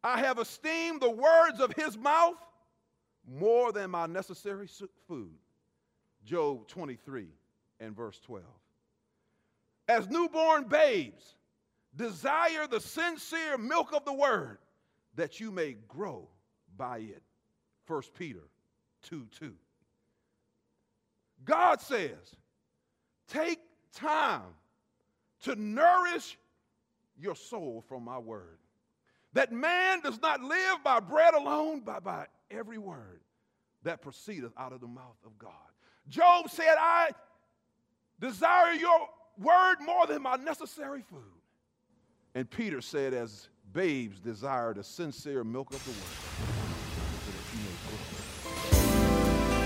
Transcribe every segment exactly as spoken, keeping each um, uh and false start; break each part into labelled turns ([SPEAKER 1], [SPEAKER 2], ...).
[SPEAKER 1] I have esteemed the words of his mouth more than my necessary food. Job twenty-three and verse twelve. As newborn babes, desire the sincere milk of the word, that you may grow by it. First Peter two two. God says, take time to nourish your soul from my word. That man does not live by bread alone, but by every word that proceedeth out of the mouth of God. Job said, I desire your word more than my necessary food. And Peter said, as babes desire the sincere milk of the word, so that you may grow.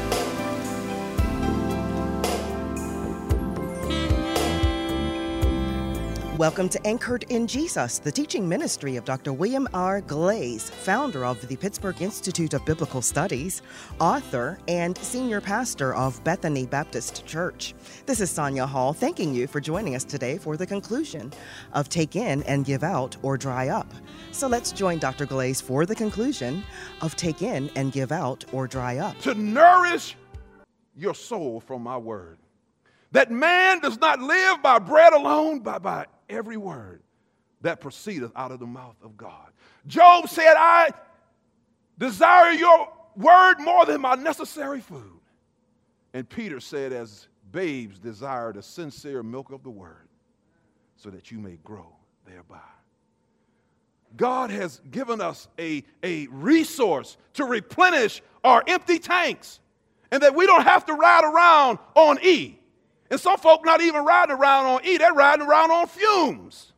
[SPEAKER 2] Welcome to Anchored in Jesus, the teaching ministry of Doctor William R. Glaze, founder of the Pittsburgh Institute of Biblical Studies, author, and senior pastor of Bethany Baptist Church. This is Sonia Hall, thanking you for joining us today for the conclusion of Take In and Give Out or Dry Up. So let's join Doctor Glaze for the conclusion of Take In and Give Out or Dry Up.
[SPEAKER 1] To nourish your soul from my word. That man does not live by bread alone, but by every word that proceedeth out of the mouth of God. Job said, I desire your word more than my necessary food. And Peter said, as babes desire the sincere milk of the word, so that you may grow thereby. God has given us a, a resource to replenish our empty tanks, and that we don't have to ride around on E. And some folk not even riding around on E, they're riding around on fumes.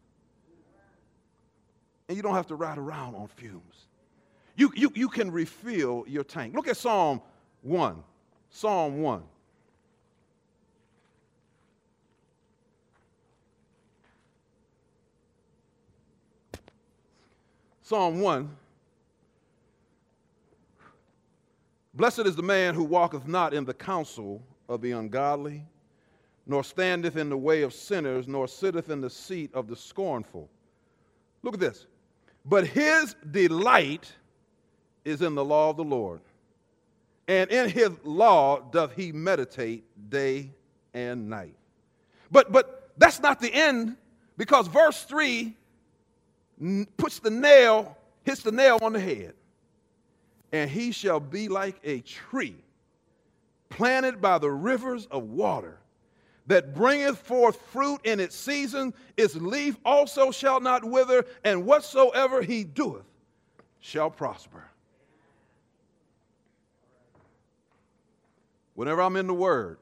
[SPEAKER 1] And you don't have to ride around on fumes. You, you, you can refill your tank. Look at Psalm one. Psalm one. Psalm one. Blessed is the man who walketh not in the counsel of the ungodly, nor standeth in the way of sinners, nor sitteth in the seat of the scornful. Look at this. But his delight is in the law of the Lord, and in his law doth he meditate day and night. But, but that's not the end, because verse three puts the nail, hits the nail on the head. And he shall be like a tree planted by the rivers of water, that bringeth forth fruit in its season, its leaf also shall not wither, and whatsoever he doeth shall prosper. Whenever I'm in the Word,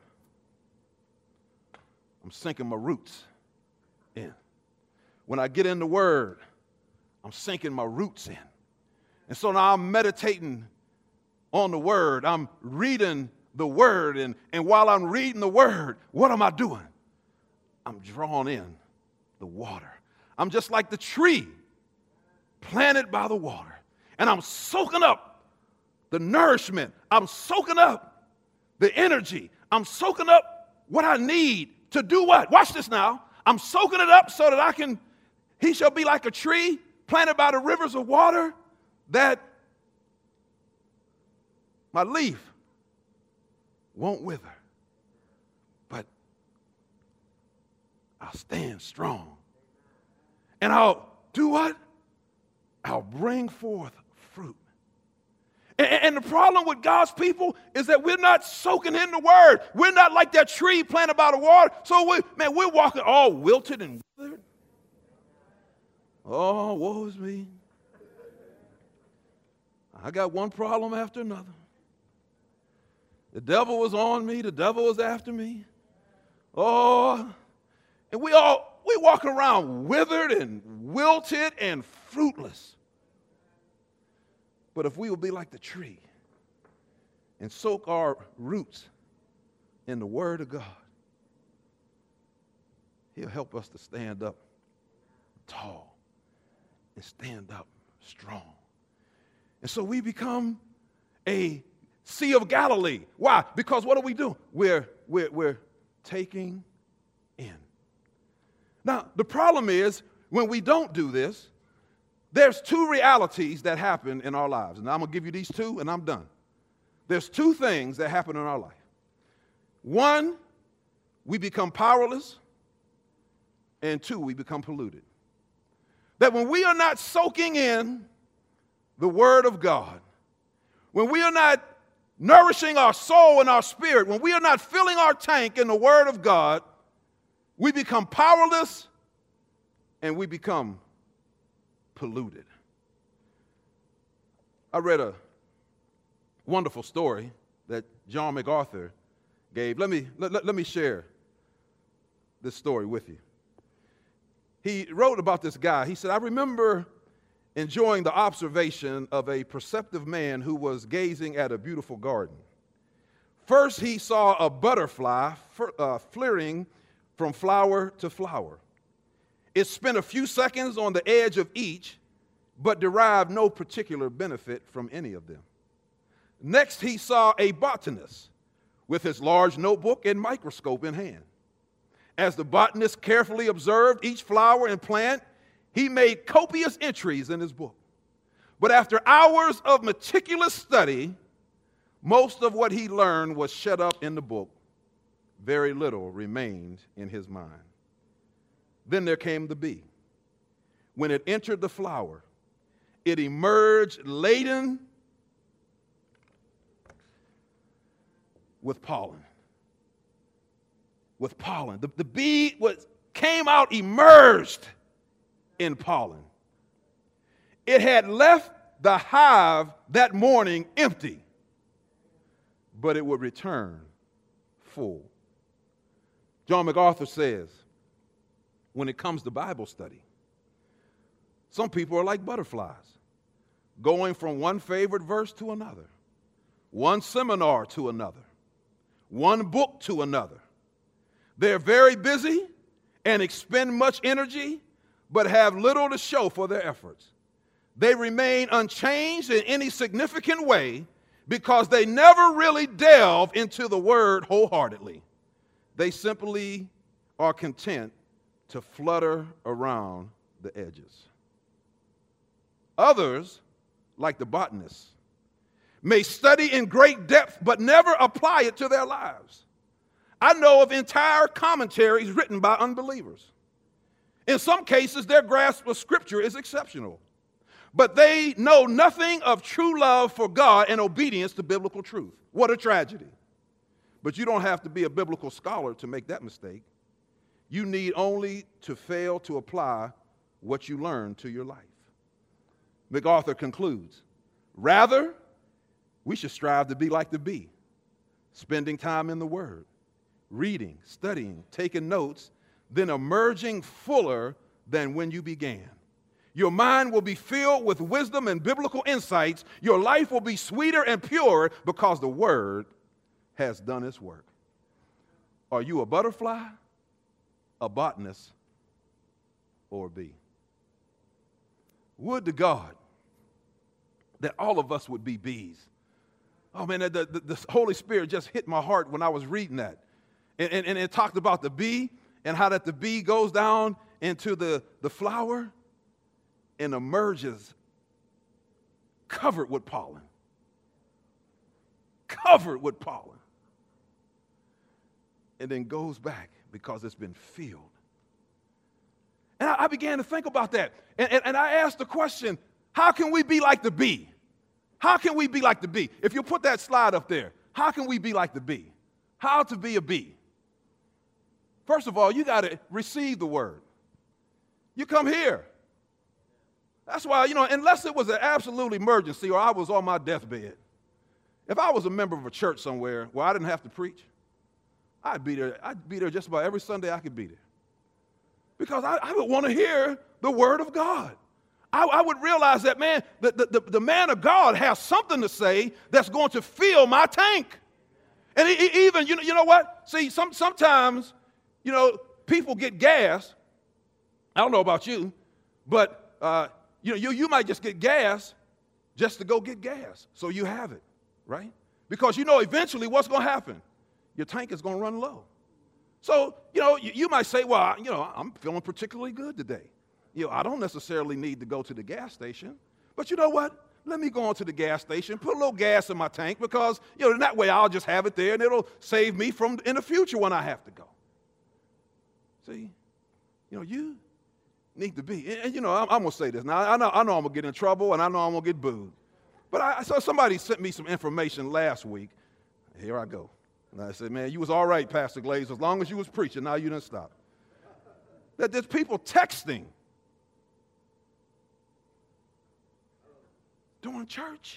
[SPEAKER 1] I'm sinking my roots in. When I get in the Word, I'm sinking my roots in. And so now I'm meditating on the Word. I'm reading the word, and, and while I'm reading the word, what am I doing? I'm drawing in the water. I'm just like the tree planted by the water, and I'm soaking up the nourishment. I'm soaking up the energy. I'm soaking up what I need to do what? Watch this now. I'm soaking it up so that I can, he shall be like a tree planted by the rivers of water, that my leaf won't wither, but I'll stand strong. And I'll do what? I'll bring forth fruit. And, and the problem with God's people is that we're not soaking in the word. We're not like that tree planted by the water. So, we, man, we're walking all wilted and withered. Oh, woe is me. I got one problem after another. The devil was on me. The devil was after me. Oh, and we all, we walking around withered and wilted and fruitless. But if we will be like the tree and soak our roots in the Word of God, He'll help us to stand up tall and stand up strong. And so we become a Sea of Galilee. Why? Because what are we doing? We're, we're, we're taking in. Now, the problem is, when we don't do this, there's two realities that happen in our lives. And I'm going to give you these two, and I'm done. There's two things that happen in our life. One, we become powerless, and two, we become polluted. That when we are not soaking in the Word of God, when we are not nourishing our soul and our spirit, when we are not filling our tank in the Word of God, we become powerless and we become polluted. I read a wonderful story that John MacArthur gave. Let me, let, let, let me share this story with you. He wrote about this guy. He said, I remember enjoying the observation of a perceptive man who was gazing at a beautiful garden. First, he saw a butterfly uh, flitting from flower to flower. It spent a few seconds on the edge of each, but derived no particular benefit from any of them. Next, he saw a botanist with his large notebook and microscope in hand. As the botanist carefully observed each flower and plant, he made copious entries in his book. But after hours of meticulous study, most of what he learned was shut up in the book. Very little remained in his mind. Then there came the bee. When it entered the flower, it emerged laden with pollen. With pollen. The, the bee was, came out immersed in pollen. It had left the hive that morning empty, but it would return full. John MacArthur says, when it comes to Bible study, some people are like butterflies, going from one favorite verse to another, one seminar to another, one book to another. They're very busy and expend much energy, but have little to show for their efforts. They remain unchanged in any significant way because they never really delve into the Word wholeheartedly. They simply are content to flutter around the edges. Others, like the botanists, may study in great depth but never apply it to their lives. I know of entire commentaries written by unbelievers. In some cases, their grasp of Scripture is exceptional, but they know nothing of true love for God and obedience to biblical truth. What a tragedy. But you don't have to be a biblical scholar to make that mistake. You need only to fail to apply what you learn to your life. MacArthur concludes, rather, we should strive to be like the bee, spending time in the Word, reading, studying, taking notes, then emerging fuller than when you began. Your mind will be filled with wisdom and biblical insights. Your life will be sweeter and purer because the Word has done its work. Are you a butterfly, a botanist, or a bee? Would to God that all of us would be bees. Oh man, the, the, the Holy Spirit just hit my heart when I was reading that. And, and, and it talked about the bee and how that the bee goes down into the, the flower and emerges covered with pollen. Covered with pollen. And then goes back because it's been filled. And I, I began to think about that. And, and, and I asked the question, how can we be like the bee? How can we be like the bee? If you put that slide up there, how can we be like the bee? How to be a bee? First of all, you got to receive the Word. You come here. That's why, you know, unless it was an absolute emergency or I was on my deathbed, if I was a member of a church somewhere where I didn't have to preach, I'd be there. I'd be there just about every Sunday I could be there. Because I, I would want to hear the Word of God. I, I would realize that, man, the, the, the man of God has something to say that's going to fill my tank. And he, he even, you know, you know what? See, some, sometimes, you know, people get gas. I don't know about you, but, uh, you know, you, you might just get gas just to go get gas. So you have it, right? Because you know eventually what's going to happen? Your tank is going to run low. So, you know, you, you might say, well, you know, I'm feeling particularly good today. you know, I don't necessarily need to go to the gas station. But you know what? Let me go on to the gas station, put a little gas in my tank because, you know, that way I'll just have it there and it'll save me from in the future when I have to go. See, you know, you need to be, and, and you know, I'm, I'm going to say this. Now, I know, I know I'm going to get in trouble and I know I'm going to get booed. But I so somebody sent me some information last week. Here I go. And I said, man, you was all right, Pastor Glaze, as long as you was preaching. Now you didn't stop. That there's people texting during church.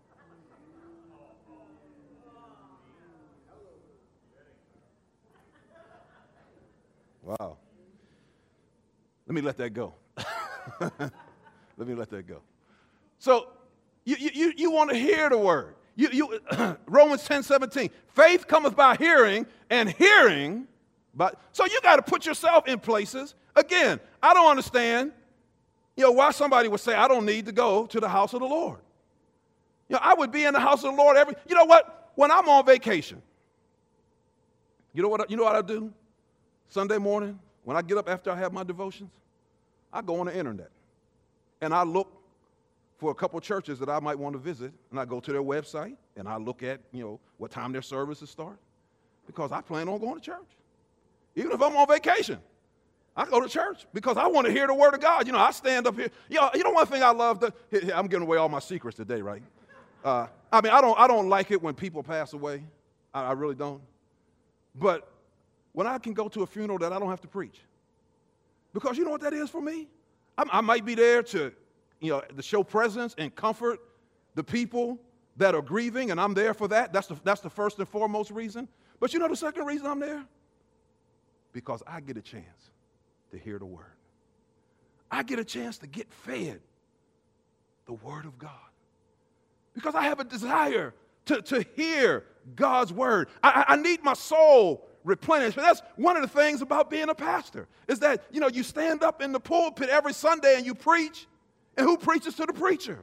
[SPEAKER 1] Wow. Let me let that go. Let me let that go. So you, you, you want to hear the word. You, you, Romans ten seventeen. Faith cometh by hearing, and hearing by... So you got to put yourself in places. Again, I don't understand, you know, why somebody would say, I don't need to go to the house of the Lord. You know, I would be in the house of the Lord every... You know what? When I'm on vacation, you know what, you know what I do? Sunday morning, when I get up after I have my devotions, I go on the internet, and I look for a couple churches that I might want to visit, and I go to their website, and I look at, you know, what time their services start, because I plan on going to church. Even if I'm on vacation, I go to church because I want to hear the word of God. You know, I stand up here. You know, you know one thing I love? To, I'm giving away all my secrets today, right? Uh, I mean, I don't, I don't like it when people pass away. I, I really don't. But when I can go to a funeral that I don't have to preach, because you know what that is for me? I, I might be there to, you know, to show presence and comfort the people that are grieving, and I'm there for that. That's the, that's the first and foremost reason. But you know the second reason I'm there? Because I get a chance to hear the word. I get a chance to get fed the word of God. Because I have a desire to, to hear God's word. I, I need my soul replenished. But that's one of the things about being a pastor, is that, you know, you stand up in the pulpit every Sunday and you preach, and who preaches to the preacher?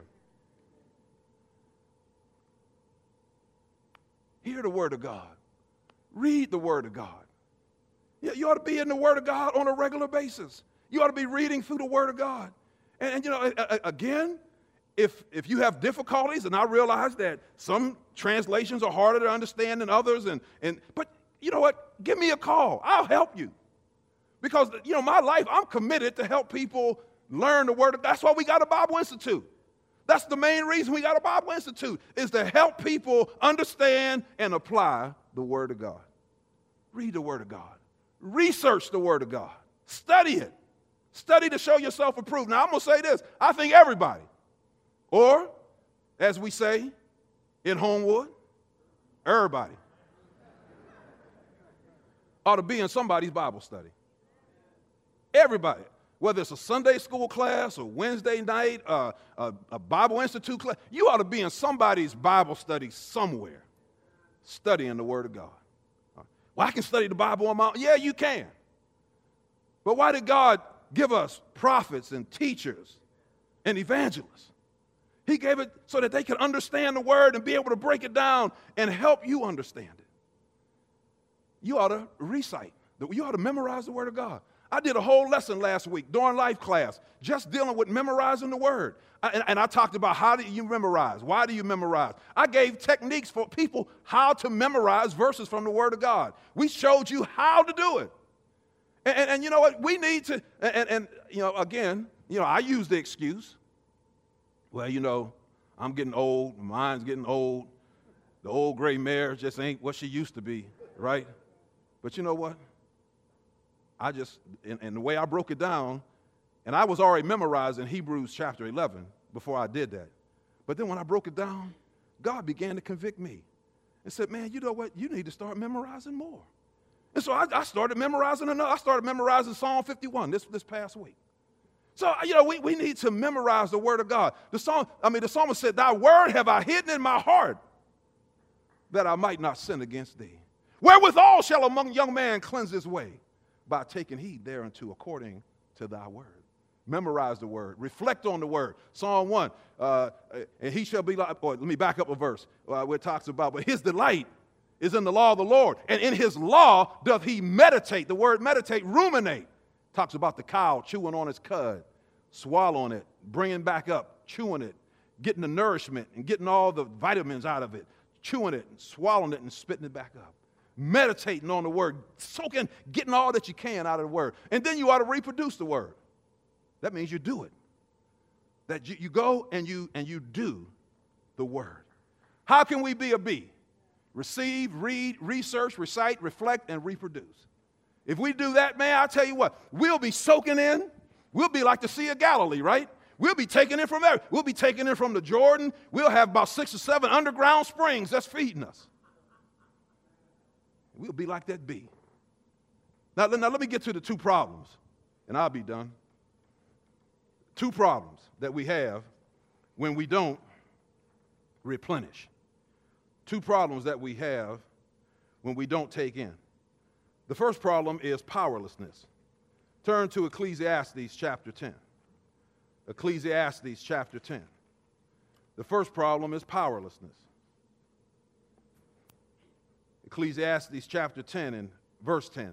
[SPEAKER 1] Hear the word of God. Read the word of God. You, you ought to be in the word of God on a regular basis. You ought to be reading through the word of God. And, and you know, again, if, if you have difficulties, and I realize that some translations are harder to understand than others, and, and but you know what? Give me a call. I'll help you. Because, you know, my life, I'm committed to help people learn the word of God. That's why we got a Bible Institute. That's the main reason we got a Bible Institute, is to help people understand and apply the word of God. Read the word of God. Research the word of God. Study it. Study to show yourself approved. Now, I'm going to say this. I think everybody, or as we say in Homewood, everybody ought to be in somebody's Bible study. Everybody. Whether it's a Sunday school class or Wednesday night, uh, a, a Bible Institute class, you ought to be in somebody's Bible study somewhere, studying the Word of God. Well, I can study the Bible on my own. Yeah, you can. But why did God give us prophets and teachers and evangelists? He gave it so that they could understand the Word and be able to break it down and help you understand it. You ought to recite. You ought to memorize the Word of God. I did a whole lesson last week during life class just dealing with memorizing the word. I, and, and I talked about how do you memorize? Why do you memorize? I gave techniques for people how to memorize verses from the Word of God. We showed you how to do it. And, and, and you know what? We need to, and, and you know, again, you know, I use the excuse, well, you know, I'm getting old, mine's getting old. The old gray mare just ain't what she used to be, right? But you know what? I just, and, and the way I broke it down, and I was already memorizing Hebrews chapter eleven before I did that. But then when I broke it down, God began to convict me and said, man, you know what? You need to start memorizing more. And so I, I started memorizing another. I started memorizing Psalm fifty-one this, this past week. So, you know, we, we need to memorize the word of God. The song, I mean, the psalmist said, thy word have I hidden in my heart that I might not sin against thee. Wherewithal shall a young man cleanse his way? By taking heed thereunto according to thy word. Memorize the word. Reflect on the word. Psalm one, uh, and he shall be like, or let me back up a verse uh, where it talks about, but his delight is in the law of the Lord, and in his law doth he meditate. The word meditate, ruminate. Talks about the cow chewing on its cud. swallowing it, bringing back up, chewing it, getting the nourishment and getting all the vitamins out of it, chewing it and swallowing it and spitting it back up. Meditating on the word, soaking, getting all that you can out of the word. And then you ought to reproduce the word. That means you do it. That you, you go and you and you do the word. How can we be a bee? Receive, read, research, recite, reflect, and reproduce. If we do that, man, I'll tell you what, we'll be soaking in. We'll be like the Sea of Galilee, right? We'll be taking it from there. We'll be taking it from the Jordan. We'll have about six or seven underground springs that's feeding us. We'll be like that bee. Now, now let me get to the two problems, and I'll be done. Two problems that we have when we don't replenish. Two problems that we have when we don't take in. The first problem is powerlessness. Turn to Ecclesiastes chapter ten. Ecclesiastes chapter ten. The first problem is powerlessness. Ecclesiastes chapter ten and verse ten.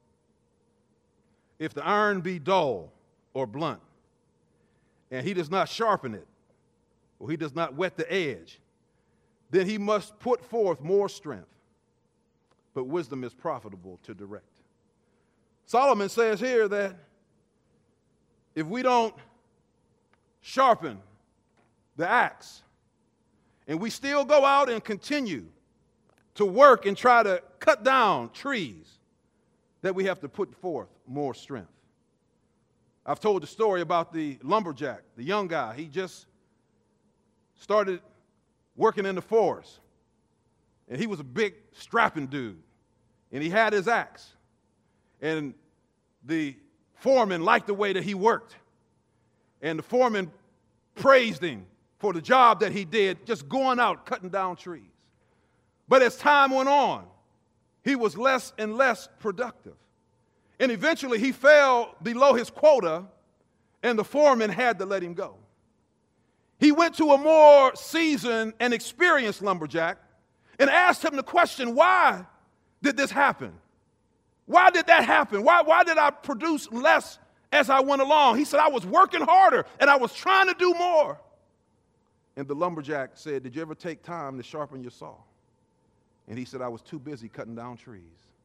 [SPEAKER 1] If the iron be dull or blunt, and he does not sharpen it, or he does not whet the edge, then he must put forth more strength. But wisdom is profitable to direct. Solomon says here that if we don't sharpen the axe, and we still go out and continue to work and try to cut down trees, that we have to put forth more strength. I've told the story about the lumberjack, the young guy. He just started working in the forest, and he was a big, strapping dude, and he had his axe, and the foreman liked the way that he worked, and the foreman praised him for the job that he did, just going out cutting down trees. But as time went on, he was less and less productive. And eventually he fell below his quota, and the foreman had to let him go. He went to a more seasoned and experienced lumberjack and asked him the question, why did this happen? Why did that happen? Why, why did I produce less as I went along? He said, I was working harder and I was trying to do more. And the lumberjack said, did you ever take time to sharpen your saw? And he said, I was too busy cutting down trees.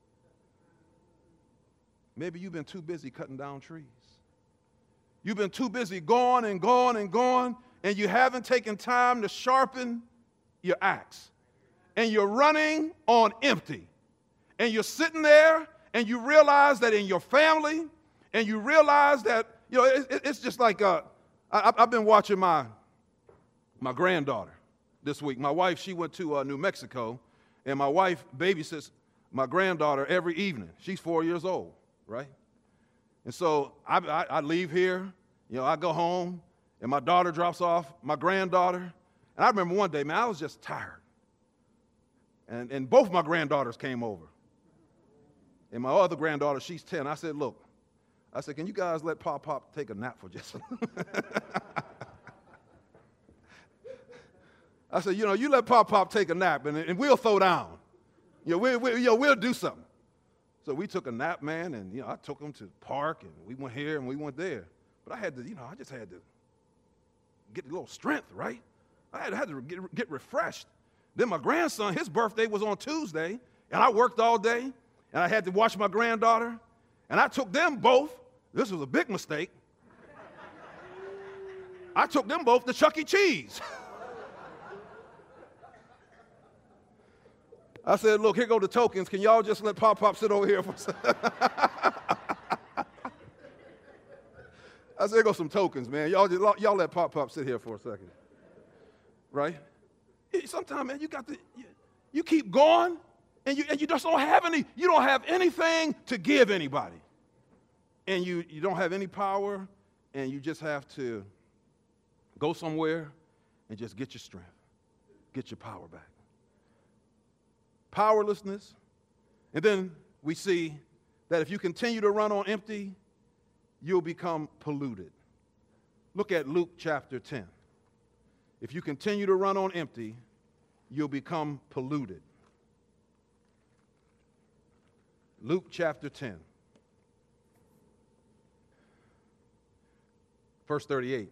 [SPEAKER 1] Maybe you've been too busy cutting down trees. You've been too busy going and going and going, and you haven't taken time to sharpen your axe. And you're running on empty. And you're sitting there, and you realize that in your family, and you realize that, you know, it, it's just like, uh, I, I've been watching my, my granddaughter this week. My wife, she went to uh, New Mexico, and my wife babysits my granddaughter every evening. She's four years old, right? And so I, I, I leave here, you know, I go home, and my daughter drops off my granddaughter. And I remember one day, man, I was just tired. And, and both my granddaughters came over. And my other granddaughter, she's ten. I said, look, I said, can you guys let Pop Pop take a nap for just a minute? I said, you know, you let Pop Pop take a nap, and, and we'll throw down. You know, we, we, you know, we'll do something. So we took a nap, man, and, you know, I took them to the park, and we went here, and we went there. But I had to, you know, I just had to get a little strength, right? I had, had to get, get refreshed. Then my grandson, his birthday was on Tuesday, and I worked all day, and I had to watch my granddaughter, and I took them both. This was a big mistake. I took them both to Chuck E. Cheese. I said, look, here go the tokens. Can y'all just let Pop Pop sit over here for a second? I said, here go some tokens, man. Y'all, just, y'all let Pop Pop sit here for a second. Right? Sometimes, man, you got to, you, you keep going, and you, and you just don't have any, you don't have anything to give anybody. And you, you don't have any power, and you just have to go somewhere and just get your strength, get your power back. Powerlessness. And then we see that if you continue to run on empty, you'll become polluted. Look at Luke chapter ten. If you continue to run on empty, you'll become polluted. Luke chapter ten. Verse thirty-eight.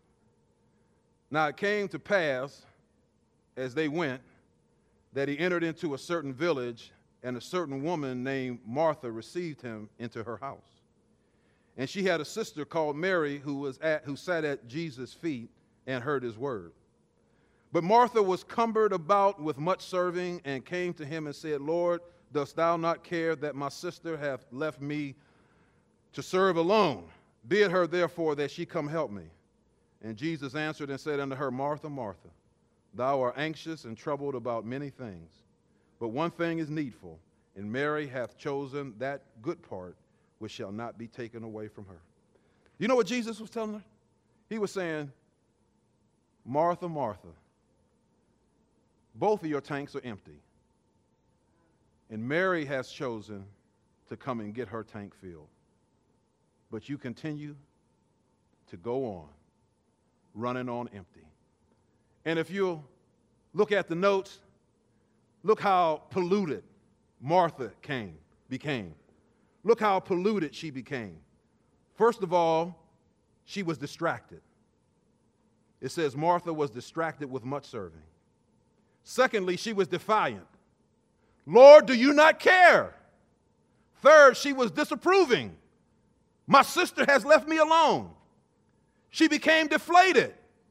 [SPEAKER 1] Now it came to pass, as they went, that he entered into a certain village, and a certain woman named Martha received him into her house. And she had a sister called Mary who was at, who sat at Jesus' feet and heard his word. But Martha was cumbered about with much serving, and came to him and said, Lord, dost thou not care that my sister hath left me to serve alone? Bid her therefore that she come help me. And Jesus answered and said unto her, Martha, Martha, thou art anxious and troubled about many things, but one thing is needful, and Mary hath chosen that good part which shall not be taken away from her. You know what Jesus was telling her? He was saying, Martha, Martha, both of your tanks are empty, and Mary has chosen to come and get her tank filled. But you continue to go on, running on empty. And if you look at the notes, look how polluted Martha came, became. Look how polluted she became. First of all, she was distracted. It says Martha was distracted with much serving. Secondly, she was defiant. Lord, do you not care? Third, she was disapproving. My sister has left me alone. She became deflated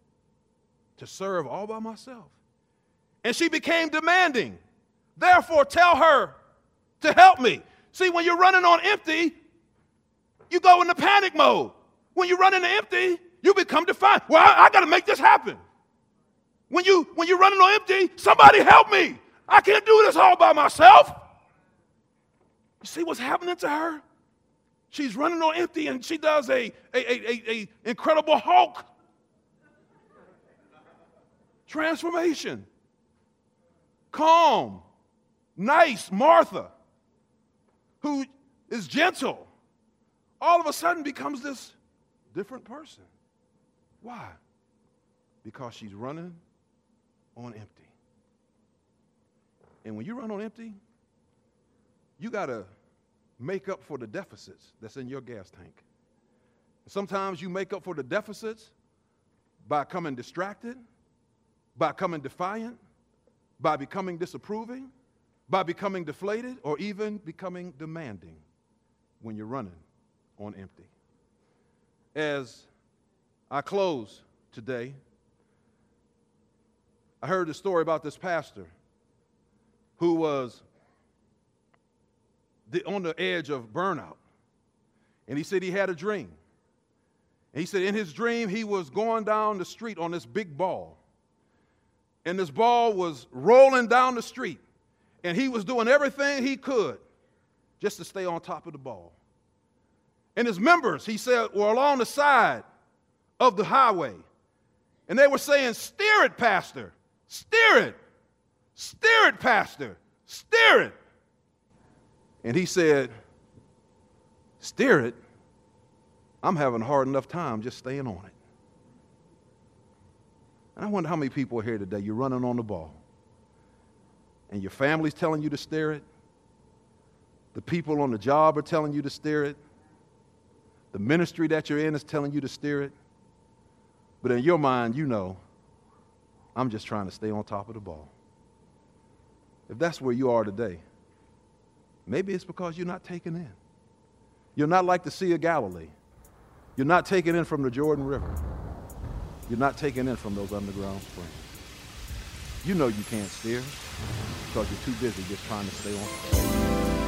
[SPEAKER 1] to serve all by myself. And she became demanding. Therefore, tell her to help me. See, when you're running on empty, you go into panic mode. When you're running empty, you become defiant. Well, I, I got to make this happen. When, you, when you're running on empty, somebody help me. I can't do this all by myself. You see what's happening to her? She's running on empty, and she does a, a, a, a, a incredible Hulk transformation. Calm, nice Martha, who is gentle, all of a sudden becomes this different person. Why? Because she's running on empty. And when you run on empty, you got to make up for the deficits that's in your gas tank. Sometimes you make up for the deficits by coming distracted, by coming defiant, by becoming disapproving, by becoming deflated, or even becoming demanding when you're running on empty. As I close today, I heard a story about this pastor who was the, on the edge of burnout. And he said he had a dream. And he said in his dream he was going down the street on this big ball. And this ball was rolling down the street. And he was doing everything he could just to stay on top of the ball. And his members, he said, were along the side of the highway. And they were saying, steer it, Pastor. Steer it. Steer it, Pastor. Steer it. And he said, steer it? I'm having a hard enough time just staying on it. And I wonder how many people are here today, you're running on the ball. And your family's telling you to steer it. The people on the job are telling you to steer it. The ministry that you're in is telling you to steer it. But in your mind, you know, I'm just trying to stay on top of the ball. If that's where you are today, maybe it's because you're not taking in. You're not like the Sea of Galilee. You're not taking in from the Jordan River. You're not taking in from those underground springs. You know you can't steer because you're too busy just trying to stay on top.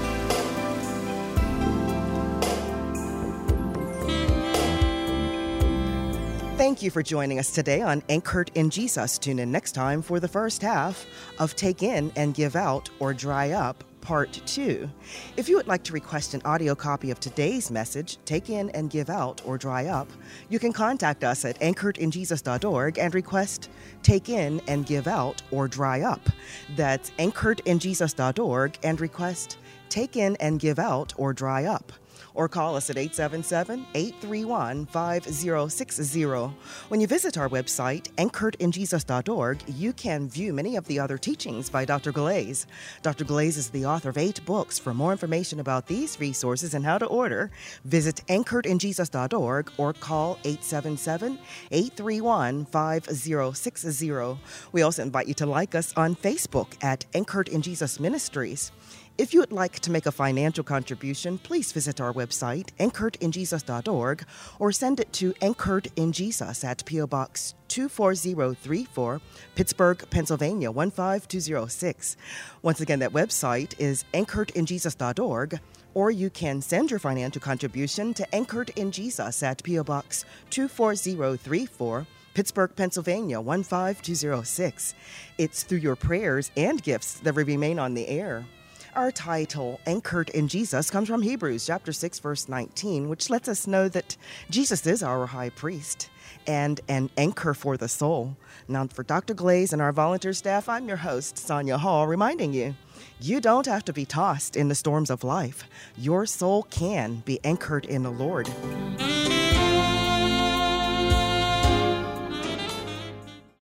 [SPEAKER 2] Thank you for joining us today on Anchored in Jesus. Tune in next time for the first half of Take In and Give Out or Dry Up, Part two. If you would like to request an audio copy of today's message, Take In and Give Out or Dry Up, you can contact us at anchored in jesus dot org and request Take In and Give Out or Dry Up. That's anchored in jesus dot org and request Take In and Give Out or Dry Up. or call us at eight seven seven, eight three one, five zero six zero. When you visit our website, anchored in jesus dot org, you can view many of the other teachings by Doctor Glaze. Doctor Glaze is the author of eight books. For more information about these resources and how to order, visit anchored in jesus dot org or call eight seven seven, eight three one, five zero six zero. We also invite you to like us on Facebook at Anchored in Jesus Ministries. If you would like to make a financial contribution, please visit our website, anchored in jesus dot org, or send it to Anchored in Jesus at P O. Box two four zero three four, Pittsburgh, Pennsylvania, one five two zero six. Once again, that website is anchored in jesus dot org, or you can send your financial contribution to Anchored in Jesus at P O. Box two four zero three four, Pittsburgh, Pennsylvania, one five two zero six. It's through your prayers and gifts that we remain on the air. Our title, Anchored in Jesus, comes from Hebrews chapter six, verse nineteen, which lets us know that Jesus is our high priest and an anchor for the soul. Now, for Doctor Glaze and our volunteer staff, I'm your host, Sonia Hall, reminding you, you don't have to be tossed in the storms of life. Your soul can be anchored in the Lord.